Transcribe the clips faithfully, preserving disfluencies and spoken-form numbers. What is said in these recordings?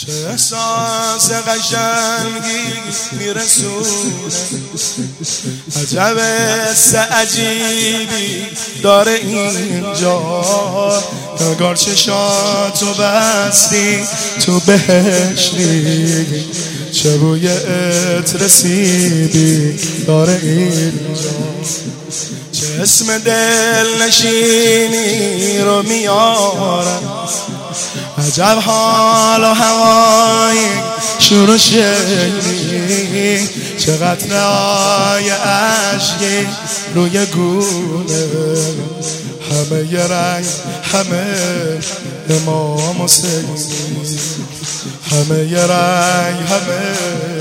چه احساس قشنگی میرسونه، عجب حس عجیبی داره اینجا. نگار چشاتو بستی تو بهشتی، چه بوی عطر سیبی داره اینجا. چه اسم دل نشینی رو میارم، عجب حال و هوایی شور و شیری. چه قطره‌های اشکی روی گونه، همه ی رنگ همه امام حسینی، همه ی رنگ همه.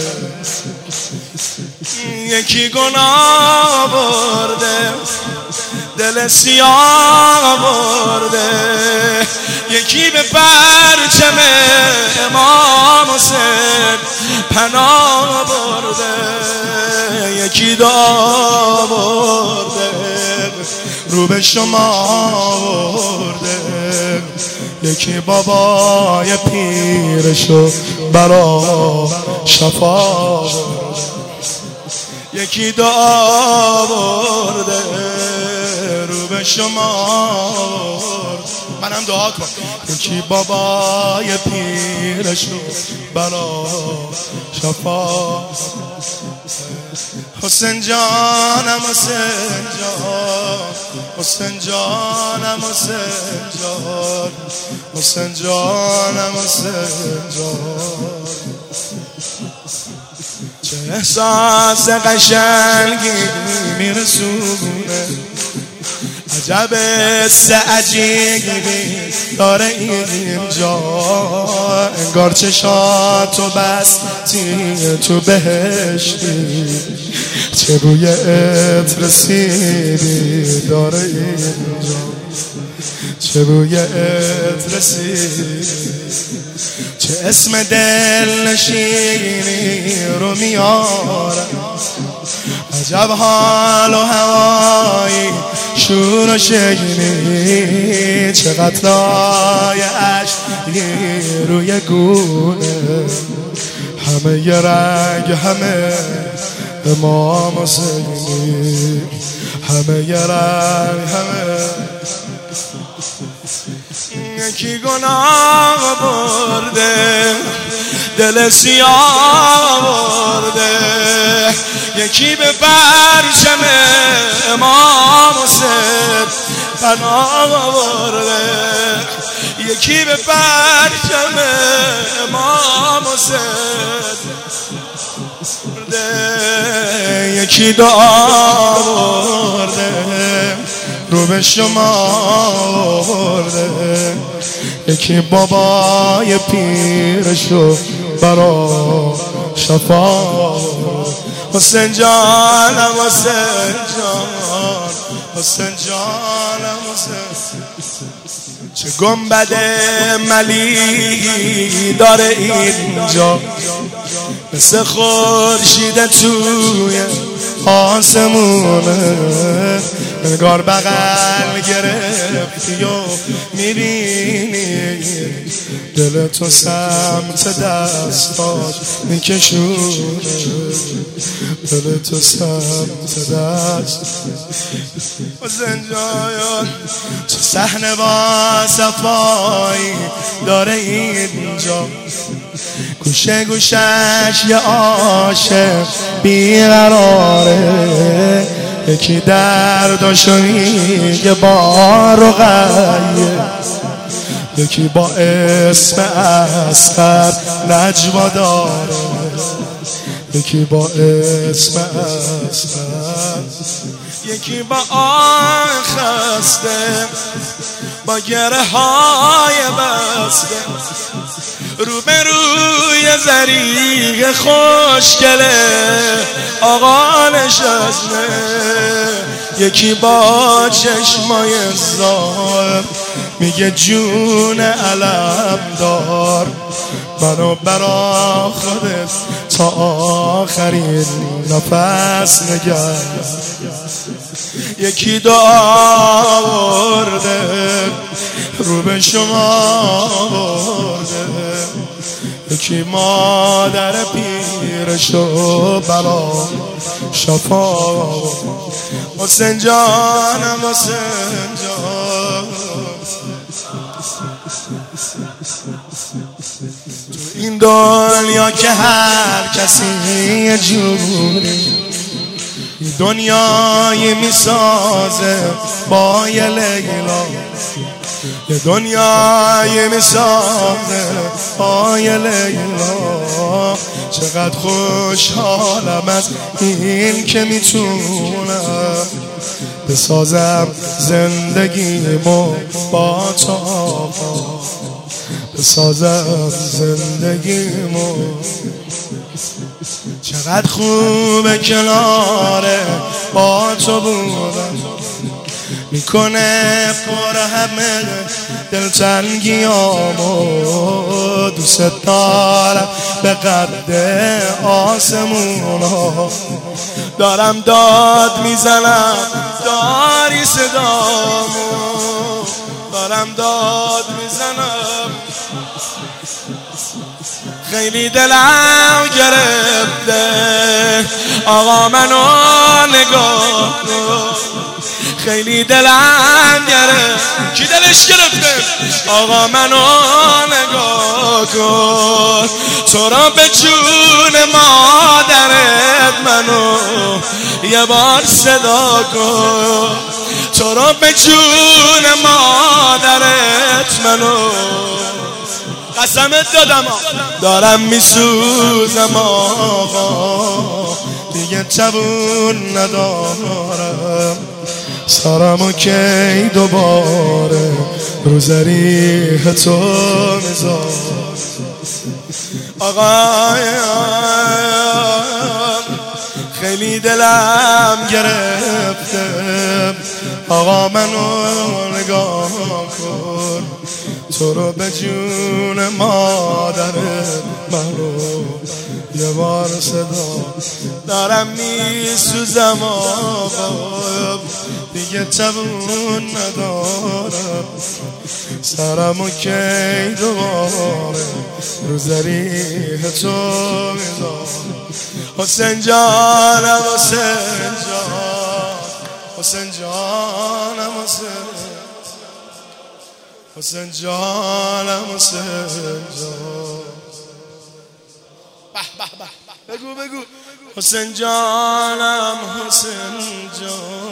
یکی گناه برده دل سیاه برده، یکی به پرچم امام حسین پناه برده، یکی دعا برده رو به شما برده، یکی بابای پیرشو برا شفا برده، یکی دعا برده رو به شما برده. منم دعا کن. یکی بابای پیرشو برا شفا. حسین جانم حسین جان، حسین جانم حسین جان، حسین جانم حسین جان. چه احساس قشنگی میرسونه، عجب حس عجیبی داره اینجا. انگار چشاتو بستی تو بهشتی، چه بوی عطر سیبی داره اینجا، چه بوی عطر سیبی. چه اسم دل نشینی رو میارم، عجب حال و هوایی شور و شیرینی. چه قطره‌های اشکی روی گونه، همه ی رنگ همه امام حسینی، همه ی رنگ همه. یکی گناه برده دل سیاه برده، یکی به پرچم امام حسین پناه برده، یکی به پرچم امام حسین برده، یکی دعا برده رو به شما برده، یکی بابای پیرشو برا شفا. حسین جانم حسین جان، حسین جانم حسین. چه گنبد ملی داره اینجا، مثل خورشید توی آسمونه. نگار بغل گرفتی و میبینی، دل تو سمت دستاش میکشونه، دل تو سمت دست. حسین جان چه صحنه با صفایی داره اینجا، گوشه گوشش یه عاشق بیقراره. یکی درداشو میگه بار و غیه، یکی با اسم اصغر نجوا داره، یکی با اسم اصغر. یکی با آن خسته با گره های بسته، روبروی زریق خوشگله آقا نشسته. یکی با چشمای زار میگه جون علم دار، منو برا خودت تا آخرین نفس نگه. یکی دعا برده رو به شما برده، یکی مادر پیرش و بلا شفا. حسین جانم حسین جان، تو این دنیا که هر کسی یه جوری دنیایی میسازه با یه لیلا، یه دنیایی میسازه با یه لیلا. چقدر خوشحالم از این که میتونم بسازم زندگیمو با تو آقا، بسازم زندگیمو. چقدر خوبه کناره با تو بودم، میکنه پر همه دلتنگیامو. دوست دارم به قد آسمونا، دارم داد میزنم داری صدامو، دارم داد میزنم. خیلی دلم گرفته آقا منو نگاه کن، خیلی دلم گرفت. کی دلش گرفته؟ آقا منو نگاه کن، تو را به جون مادرت منو یه بار صدا کن، تو را به جون مادرت منو. قسمت دادم دارم میسوزم آقا، دیگه توون ندارم، سرمو کی دوباره رو ضریح تو میذارم. آقا خیلی دلم گرفته آقا منو نگاه کن، تو رو به جون مادرت منو یه بار صدا. دارم میسوزم آقا، دیگه توون ندارم، سرمو کی دوباره رو ضریح تو میذارم. حسین جانم حسین جان، حسین جانم حسین، حسین جانم حسین جان. به به به بگو بگو. حسین جانم حسین جان،